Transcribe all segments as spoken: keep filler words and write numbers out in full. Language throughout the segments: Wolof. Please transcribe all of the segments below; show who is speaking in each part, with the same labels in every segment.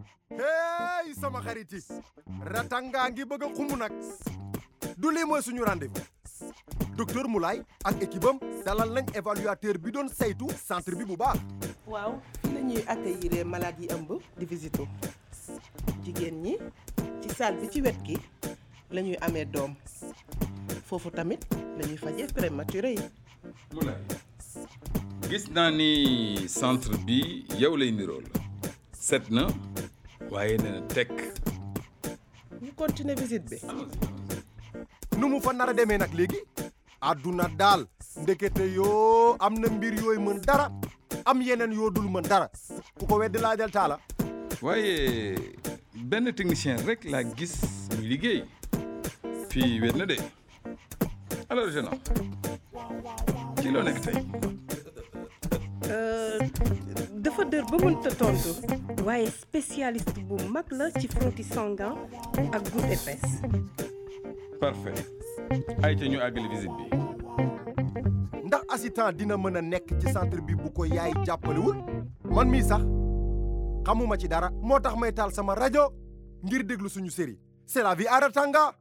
Speaker 1: hey sama xarit yi ratanga ngi bëgg a xumu nag du lii mooy suñu rendez-vous docteur Moulay ak équipe am dalal nañ évaluateur bi doon saytu centre bi bu baax.
Speaker 2: waaw fii la ñuy accueillir malade yi ëmb di visito jigéen ñi ci salle bi ci wet gi la ñuy amee doom foofu tamit la ñuy fajee prématuré yi.
Speaker 3: Moulay gis naa ni centre bi yow lay nirool set na waaye nee na tekk.
Speaker 2: ñu continuer visite bi.
Speaker 1: nu mu fa nar a demee nag léegi àdduna daal ndekete yoo am na mbir yooyu mën dara am yeneen yoo dul mën dara ku ko weddi laajal taala.
Speaker 3: waaye benn technicien rek laa gis muy liggéey fii wet na de alors jeune ci loo nekk tey.
Speaker 2: dafa dër ba mënta tontu waaye spécialiste bu mag la ci frottis sanguin ak goutte épaisse.
Speaker 3: parfait ay ca ñu àggali visite bi.
Speaker 1: ndax assistant dina mën a nekk ci centre bi bu ko yaay jàppalewul man mii sax xamuma ci dara moo tax may taal sama rajo ngir déglu suñu série c'est la vie à Ratanga.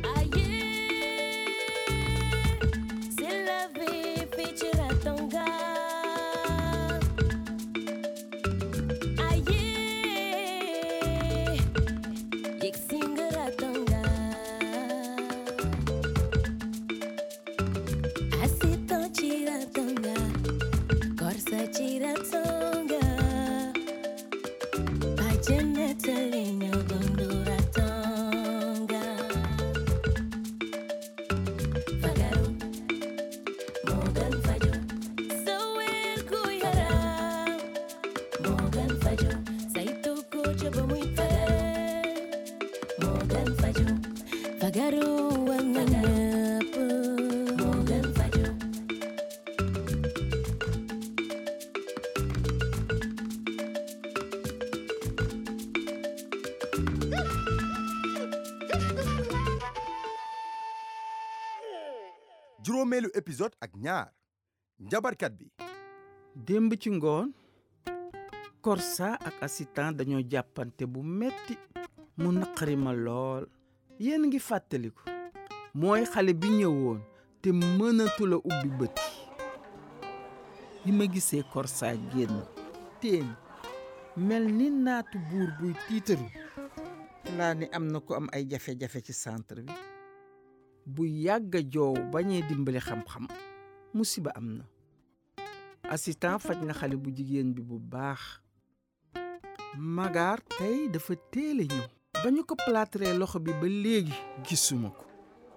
Speaker 1: juróomeelu épisode ak ñaar njabarkat bi.
Speaker 4: démb ci ngoon Korsa ak assistant dañoo jàppante bu metti mu naqari ma lool. yéen ngi fàttaliku mooy xale bi ñëwoon te mënatul a ubbi bët yi ma gisee Korsa génn teen mel ni naatu buur buy tiitaru laa ni am na ko am ay jafe-jafe ci centre bi. bu yàgga joow bañee dimbali xam-xam musiba am na. assistant faj na xale bu jigéen bi bu baax. Magaar tey dafa teel a ñëw ba ñu ko plâtré loxo bi ba léegi gisuma ko.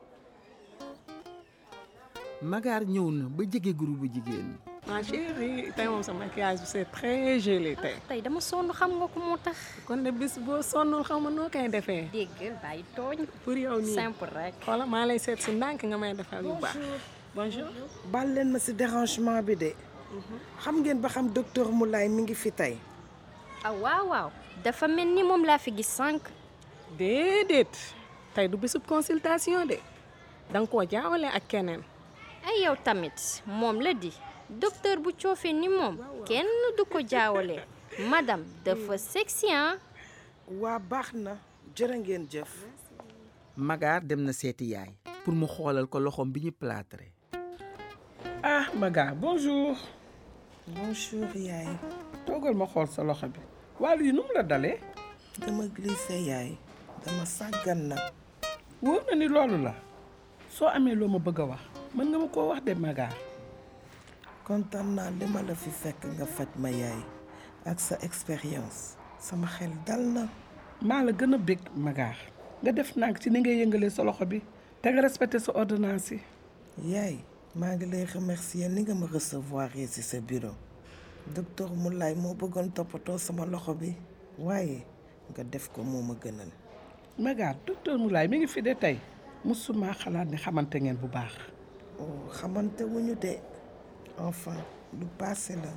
Speaker 4: Magaar ñëw na ba jege groupe bu jigéen ñi.
Speaker 5: ma chérie tey moom sa maquillage bi c'est très joli tey.
Speaker 6: tey dama sonn xam nga ko moo tax.
Speaker 5: kon de bis boo sonnul xam nga noo koy defee.
Speaker 6: dégg bàyyi tooñ.
Speaker 5: pour yow nii
Speaker 6: simple rek.
Speaker 5: xoola maa lay seet si ndànk nga may defal yu baax. bonjour.
Speaker 2: baal leen ma si dérangement bi de. xam ngeen ba xam docteur Moulay mi ngi fi tey.
Speaker 6: ah waaw waaw dafa mel ni moom laa fi gis sànq.
Speaker 5: déedéet tey du bisub consultation de danga koo jaawale ak keneen.
Speaker 6: ay yow tamit moom la di. docteur bu coofee ni moom kenn du ko jaawale. madame dafa sexy ah.
Speaker 2: waa baax na jërë ngeen jëf.
Speaker 4: Magaar dem na seeti yaay pour mu xoolal ko loxoom bi ñu plâtré.
Speaker 7: ah Magaar bonjour.
Speaker 2: bonjour yaay.
Speaker 7: toogal ma xool sa loxo bi. wàllu yi nu mu la dalee.
Speaker 2: dama glissé yaay. dama sàggan nag.
Speaker 7: wóor na ni loolu la. soo amee loo ma bëgg a wax mën nga ma koo wax de Magaar.
Speaker 2: kontaan naa li ma la fi fekk nga faj ma yaay ak sa expérience sama xel dal na.
Speaker 7: maa la gën a bég Magaar nga def nag ci ni ngay yëngalee sa loxo bi te nga respecté sa ordonnance yi.
Speaker 2: yaay maa ngi lay remercier ni nga ma recevoir ci sa bureau docteur Moulay moo bëggoon toppatoo sama loxo bi waaye nga def ko moo ma gënal.
Speaker 7: Magaar docteur Moulay mi ngi fi de tey musuma xalaat ni xamante ngeen bu baax.
Speaker 2: oh xamante wuñu de. enfin lu passé la.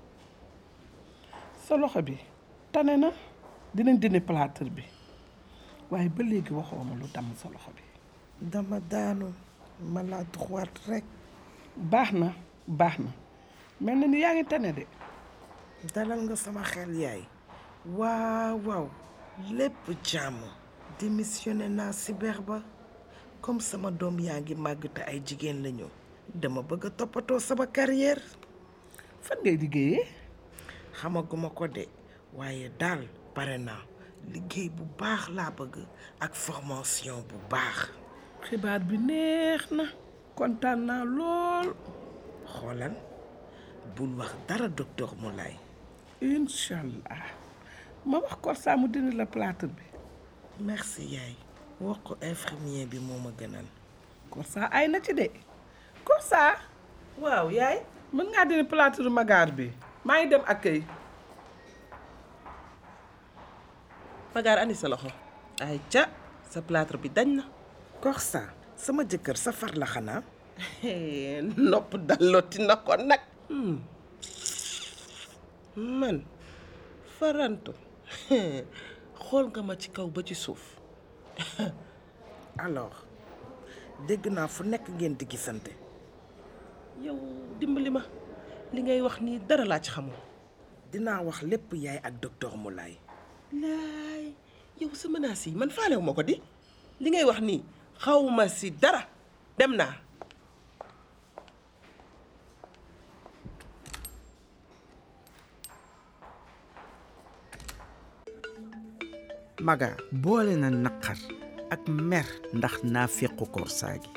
Speaker 7: sa loxo bi tane na dinañ dindi plâtre bi waaye ba léegi waxoo ma lu damm sa loxo bi.
Speaker 2: dama daanu maladroite rek.
Speaker 7: baax na baax na mel na ni yaa ngi tane de.
Speaker 2: dalal nga sama xel yaay
Speaker 7: waaw waaw lépp jàmm. démissionné naa cyber ba comme sama doom yaa ngi màgg te ay jigéen lañu dama bëgg a toppatoo sama carrière. fan ngay liggéeyee. xamaguma ko de waaye daal pare naa liggéey bu baax laa bëgg ak formation bu baax. xibaar bi neex na kontaan naa lool. xoolal bul wax dara docteur Moulay. incha allah ma wax Korsa mu dindi la plâtre bi. merci yaay wax ko infirmier bi moo ma gënal. Korsa ay na ci de. Korsa. waaw yaay. mën ngaa dindi plâtre magaar bi. maa ngi dem accueil. magaar andi sa loxo. ay ca sa plâtre bi dañ na. Korsa sama jëkkër sa far la xanaa. nopp dalloti na ko nag. man farantu xool nga ma ci kaw ba ci suuf. alors dégg naa fu nekk ngeen di gisante. yow dimbali ma li ngay wax nii dara laa ci xamul. dinaa wax lépp yaay ak docteur Moulay. laay yow sa menace yi man faalewu ma ko di li ngay wax nii xawma si dara dem naa.
Speaker 4: Maga boole na naqar ak mer ndax naa fequ Korsa gi.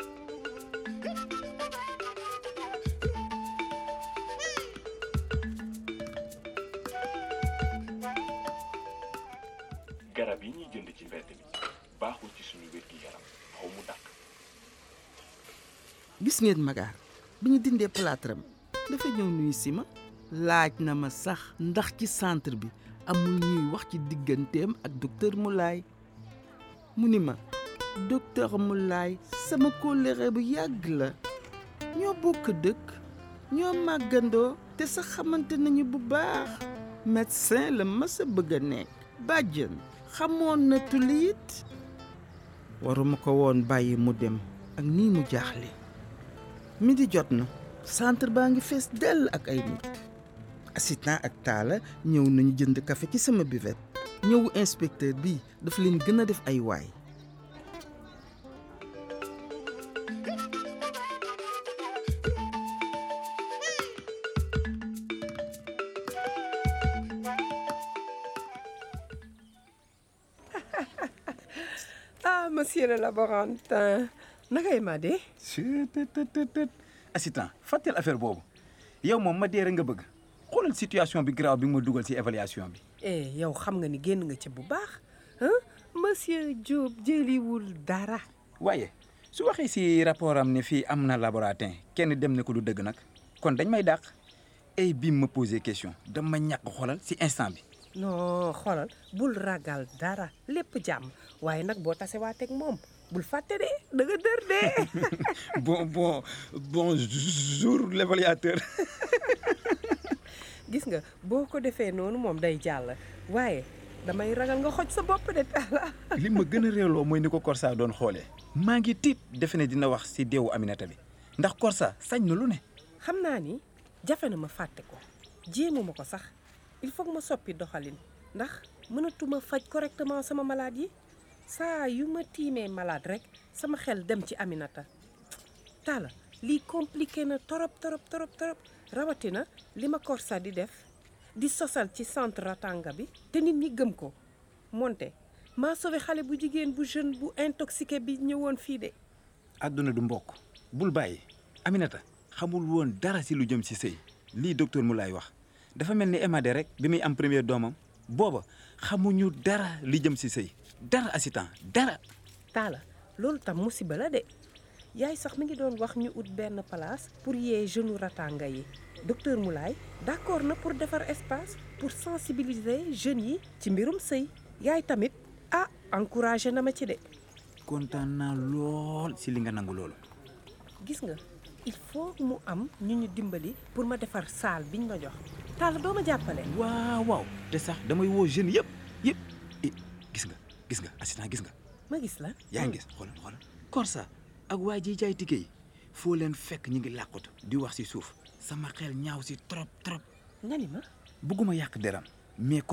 Speaker 8: garab yi ñuy jënd ci mbedd bi baaxul ci suñu wér gi yaram xaw mu dakk.
Speaker 4: gis ngeen Maga bi ñu dindee plâtre am dafa ñëw nuyu si ma laaj na ma sax ndax ci centre bi amul ñuy wax ci digganteem ak docteur Moulay. mu ni ma docteur Moulay sama kóllëre bu yàgg la ñoo bokk dëkk ñoo màggandoo te sax xamante nañu bu baax. médecin la mas a bëgg a nekk bàjjen xamoon na tuliit. waruma ko woon bàyyi mu dem ak nii mu jaaxle. midi jot na centre baa ngi fees dell ak ay nit. assistant ak Talla ñëw nañu jënd café ci sama buvette. ñëwu inspecteur bi dafa leen gën a def ay waay.
Speaker 9: ah monsieur le laborantin nakay ma de.
Speaker 10: assistant fàtteel affaire boobu yow moom ma dee rek nga bëgg. xoolal situation bi grave bi ma dugal ci évaluation bi.
Speaker 9: eh yow xam nga ni génn nga ci bu baax ah monsieur Diop jëliwul dara.
Speaker 10: waaye su waxee ci rapport am ne fii am na laboratin kenn dem ne ko du dëgg nag kon dañ may dàq ay bi ma posé question dama ñàkk xoolal ci instant bi.
Speaker 9: non xoolal bul ragal dara lépp jàmm waaye nag boo tase waa teg moom bul fàtte de da nga dër de.
Speaker 10: bon bon bonjour l'évaluateur.
Speaker 9: gis nga boo ko defee noonu moom day jàll waaye damay ragal nga xoj sa bopp de Talla.
Speaker 10: li ma gën a réeloo mooy ni ko Korsa doon xoolee. maa ngi tiit defe ne dina wax ci deewu Aminata bi ndax Korsa sañ na lu ne.
Speaker 9: xam naa ni jafe na ma fàtte ko jéemuma ko sax il faut que ma soppi doxalin ndax mënatuma faj correctement sama malade yi saa yu ma tiimee malade rek sama xel dem ci Aminata. Talla lii compliqué na torop torop torop torop rawatina li ma Korsa di def di sosal ci centre Ratanga bi te nit ñi gëm ko moonte maa sauvé xale bu jigéen bu jeune bu intoxiqué bi ñëwoon fii de.
Speaker 10: àdduna du mbokk bul bàyyi Aminata xamul woon dara ci lu jëm ci sëy lii docteur Moulay wax dafa mel ni Emade rek bi muy am premier doomam booba xamuñu dara li jëm ci sëy dara assistant dara.
Speaker 9: Talla loolu tam musiba la de yaay sax mi ngi doon wax ñu ut benn place pour yee jeune Ratanga yi docteur Moulay d'accord na pour defar espace pour sensibiliser jeunes yi ci mbirum sëy yaay tamit ah encouragé na ma ci de.
Speaker 10: kontaan naa lool ci li nga nangu loolu.
Speaker 9: gis nga il faut mu am ñu ñu dimbali pour ma defar salle biñ ma jox. Talla doo ma jàppale.
Speaker 10: waaw waaw te sax damay woo jeunes yëpp yëpp gis nga gis nga assistant gis nga.
Speaker 9: ma gis la.
Speaker 10: yaa ngi gis xoolal xoolal Korsa ak waa ji jaay ticket yi foo leen fekk ñu ngi làqatu di wax ci suuf sama xel ñaaw ci trop trop.
Speaker 9: nga ni ma.
Speaker 10: bëgguma yàq deram mais Korsa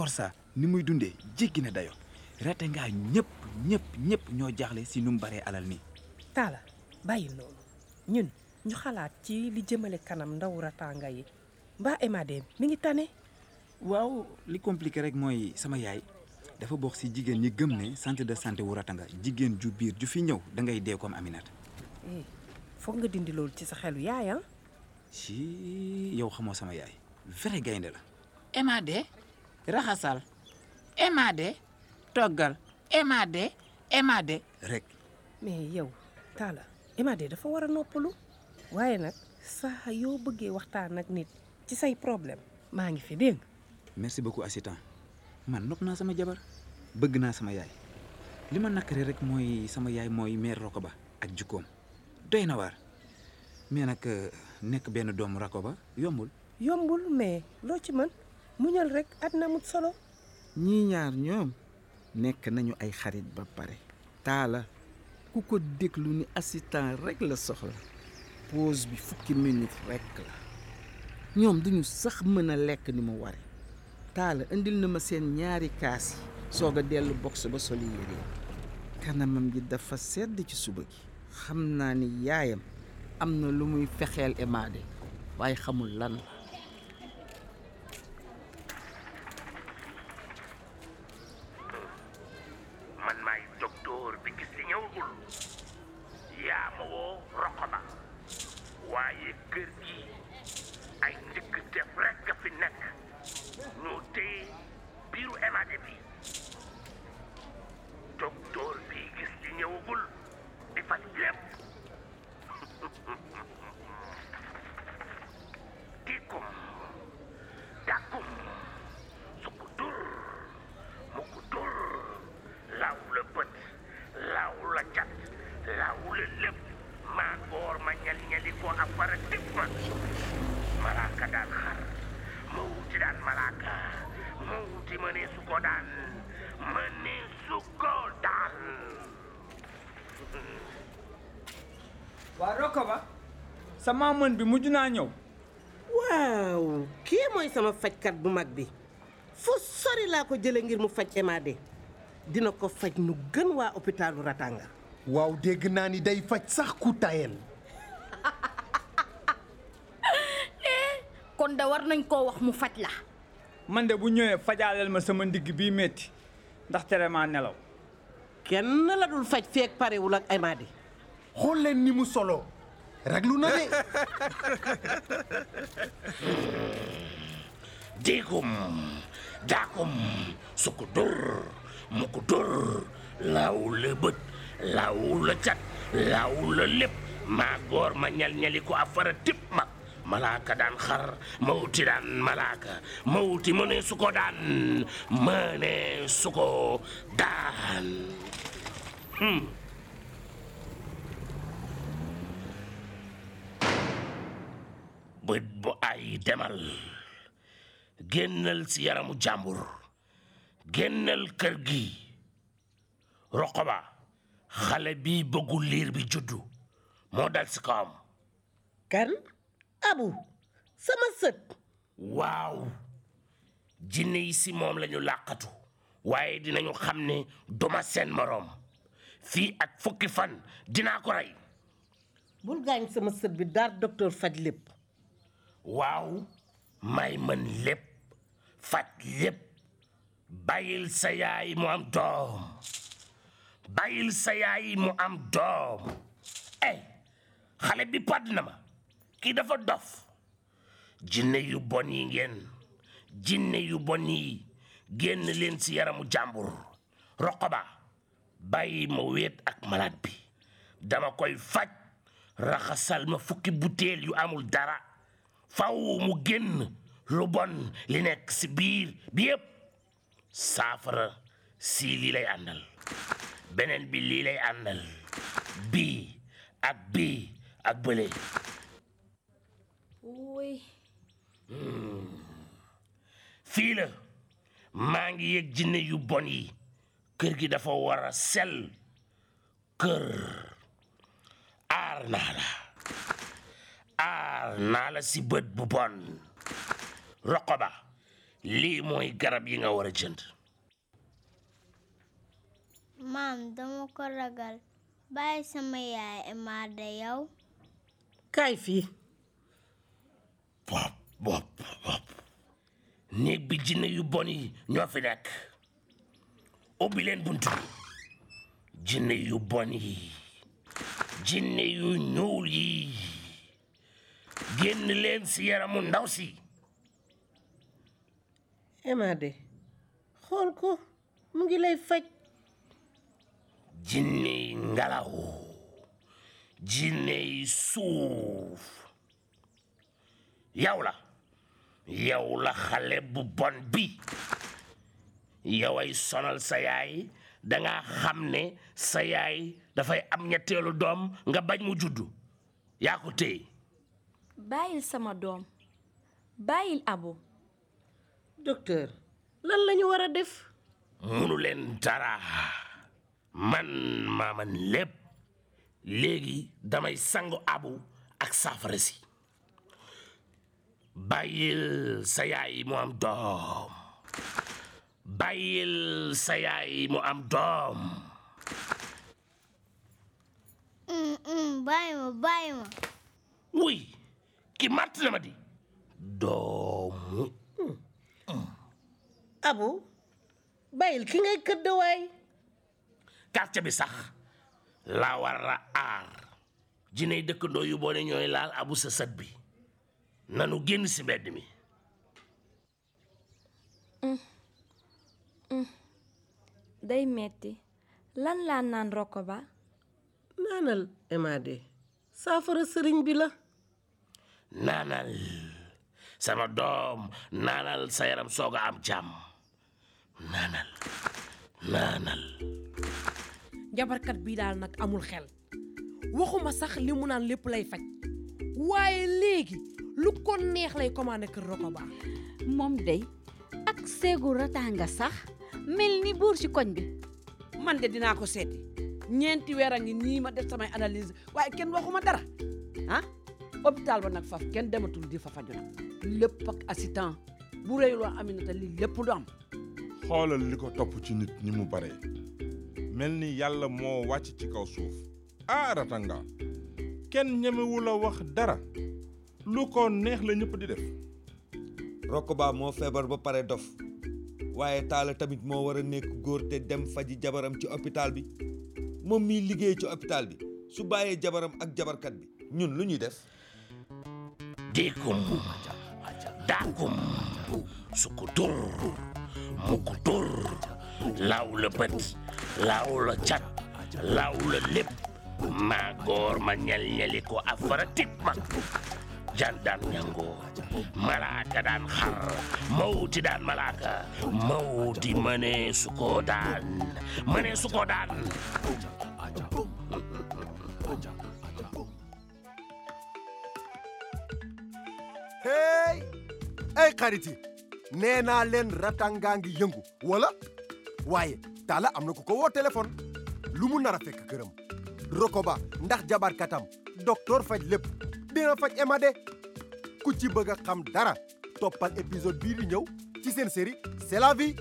Speaker 10: ni muy dundee jéggi na dayo rate ngaa ñëpp ñëpp ñëpp ñoo jaaxle si nu mu baree alal nii.
Speaker 9: Talla bàyyi loolu ñun ñu xalaat ci li jëmale kanam ndaw Ratanga yi mbaa Emadé mi ngi tane.
Speaker 10: waaw li compliqué rek mooy sama yaay dafa bokk si jigéen ñi gëm ne centre de santé wu Ratanga jigéen ju biir ju fi ñëw da ngay dee comme Aminata.
Speaker 9: eh foog nga dindi loolu ci sa xelu yaay ah.
Speaker 10: si yow xamoo sama yaay vrai gaynde la.
Speaker 11: Emadé raxasal Emadé toggal Emadé Emadé
Speaker 10: rek.
Speaker 9: mais yow Talla Emadé dafa war a noppalu waaye nag saa yoo bëggee waxtaan ak nit ci say problème maa ngi fi dégg.
Speaker 10: merci beaucoup assistant man nopp naa sama jabar bëgg naa sama yaay li ma nakare rek mooy sama yaay mooy mère Rokoba ak jukkoom doy na waar mais nag nekk benn doomu Rakoba yombul.
Speaker 9: yombul mais loo ci mën muñal rek àddina amut solo.
Speaker 4: ñii ñaar ñoom nekk nañu ay xarit ba pare. Talla ku ko déglu ni assistant rek la soxla pause bi fukki minute rek la ñoom duñu sax mën a lekk ni mu ware. Talla indil na ma seen ñaari kaas yi soog a dellu box ba soli yére kanamam gi dafa sedd ci suba gi xam naa ni yaayam am na lu muy fexeel Emadé waaye xamul lan la.
Speaker 12: man maay docteur bi gis ci ñëwagul yaa ma woo Rokoba waaye kër gi ay njëkk def rek a fi nekk ñoo téye biiru Emadé bi docteur bi gis ci ñëwagul di faj lépp dikum dakum suku dur muku dur law la bët law la cat law la lépp maa góor ma ñal ñali ko ak fara tip ma malaaka daan xar ma wuti daan malaaka ma wuti ma ne su ko daan ma ne su ko daan
Speaker 13: waa Rokoba sama mën bi mujj naa ñëw.
Speaker 2: waaw kii mooy sama fajkat bu mag bi fu sori laa ko jële ngir mu faj Emadé dina ko faj nu gën waa hôpitalu Ratanga.
Speaker 1: waaw dégg naa ni day faj sax ku tayel.
Speaker 6: kon da war nañ koo wax mu faj la.
Speaker 13: man de bu ñëwee fajaaleel ma sama ndigg bii metti ndax tere maa nelaw.
Speaker 2: kenn la dul faj feek parewul ak Emadé.
Speaker 1: xool leen ni mu solo raglu na de.
Speaker 12: dikum dakum suku dur muku dur law la bët law la cat law la lépp maa góor ma ñal ñali ko afara tip mag malaaka daan xar ma wuti daan malaaka ma wuti ma ne su ko daan ma ne su ko daan hmm. bët bu ay demal génnal si yaramu jàmbur génnal kër gi Rokoba xale bi bëggul liir bi juddu moo dal si kawam.
Speaker 2: kan Abu sama sët.
Speaker 12: waaw jinne yi si moom lañu làqatu waaye dinañu xam ne duma seen moroom fii ak fukki fan dinaa ko rey.
Speaker 2: bul gaañ sama sët bi daar docteur faj lépp.
Speaker 12: waaw may mën lépp faj lépp bàyyil sa yaay mu am doom bàyyil sa yaay mu am doom eh xale bi padd na ma kii dafa dof jinne yu bon yi ngeen jinne yu bon yi génn leen si yaramu jàmbur Rokoba bàyyi ma wéet ak malade bi dama koy faj raxasal ma fukki butéel yu amul dara faw mu génn lu bon li nekk si biir bi yëpp saafara si lii lay àndal beneen bi lii lay àndal bii ak bii ak bële.
Speaker 6: oui.
Speaker 12: fii la maa ngi yëg jinne yu bon yi kër gi dafa war a sell kër aar naa la aar naa la si bët bu bon Rokoba lii mooy garab yi nga war a jënd
Speaker 14: maam dama ko ragal bàyyi sama yaay Emade yow.
Speaker 2: kaay fii.
Speaker 12: bop bop bop néeg bi jinne yu bon yi ñoo fi nekk ubbi leen buntu jinne yu bon yi jinne yu ñuul yi génn leen si yaramu ndaw si.
Speaker 2: Emade xool ko mu ngi lay faj.
Speaker 12: jinne yi ngelaw jinne yi suuf yow la yow la xale bu bon bi yow ay sonal sa yaay danga xam ne sa yaay dafay am ñetteelu doom nga bañ mu juddu yaa ko téye.
Speaker 6: bàyyil sama doom bàyyil Abu.
Speaker 2: docteur lan lañu war a def.
Speaker 12: munu leen dara man maa man lépp léegi damay sangu Abu ak saafara si bàyyil sa yaay mu am doom bàyyil sa yaay mu am doom.
Speaker 14: bàyyi ma bàyyi ma.
Speaker 12: wuy ki matt na ma di doomu.
Speaker 2: Abu bàyyil ki ngay këdd waay.
Speaker 12: quartier bi sax la war a aar jiney dëkkandoo yu boone ñooy laal Abu sa sët bi nanu génn si mbedd mi.
Speaker 6: day metti lan laa naan roko ba.
Speaker 2: naanal Emade saafara sëriñ bi la.
Speaker 12: naanal sama doom naanal sa yaram soog a am jàmm naanal naanal.
Speaker 9: jabarkat bii daal nag amul xel waxuma sax li mu naan lépp lay faj waaye léegi lu ko neex lay commandé kër Rokoba.
Speaker 15: moom day ak seegu ratanga sax mel ni buur ci koñ bi.
Speaker 9: man de dinaa ko seeti ñeenti weer a ngi nii ma def samay analyse waaye kenn waxuma dara ah hôpital ba nag faf kenn dematul di fa faju nag lépp ak assistant bu réyuloo Aminata li lépp du am.
Speaker 16: xoolal li ko topp ci nit ñi mu bare mel ni yàlla moo wàcc ci kaw suuf ah ratanga kenn ñemewu la wax dara lu ko neex la ñëpp di def.
Speaker 17: Rokoba moo feebar ba pare dof waaye Talla tamit moo war a nekk góor te dem faji jabaram ci hôpital bi moom miy liggéey ci hôpital bi su bàyyee jabaram ak jabarkat bi ñun lu ñuy def.
Speaker 12: dikum daakum sukutur mukutur laaw la bët laaw la cat laaw la lépp maa góor ma ñal ñali ko afara tip ma jan daan ñangoo malaaka daan xar mawti daan malaaka mawti mënee su ko daan mënee su ko daan.
Speaker 1: hey ay xarit yi nee naa leen ratanga ngi yëngu wala waaye Talla am na ku ko woo téléphone lu mu nar a fekk këram Rokoba ndax jabarkatam docteur faj lépp dina faj Emade ku ci bëgg a xam dara toppal épisode bii di ñëw ci seen série c'est la vie.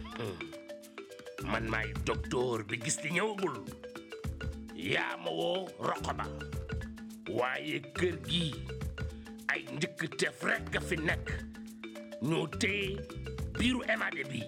Speaker 12: man maay docteur bi gis di ñëwagul yaa ma woo Rokoba waaye kër gi ay njëkk tef rekk fi nekk ñoo téye biiru Emade bi.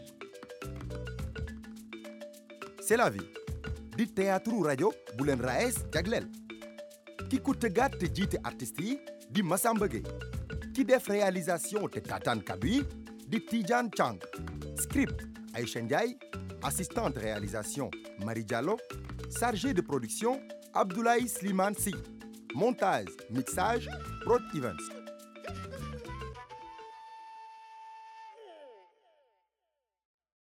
Speaker 1: c'est la vie di théâtre rajo bu leen raes jagleel ki ko tëggaat te jiite artistes yi di Massamba Gueye ki def réalisation te tataan kaddu yi di Tidiane Chang script Aïcha Ndiaye assistante réalisation Marie Diallo chargé de production Abdoulaye Slimane Sy montage mixage Prod Events.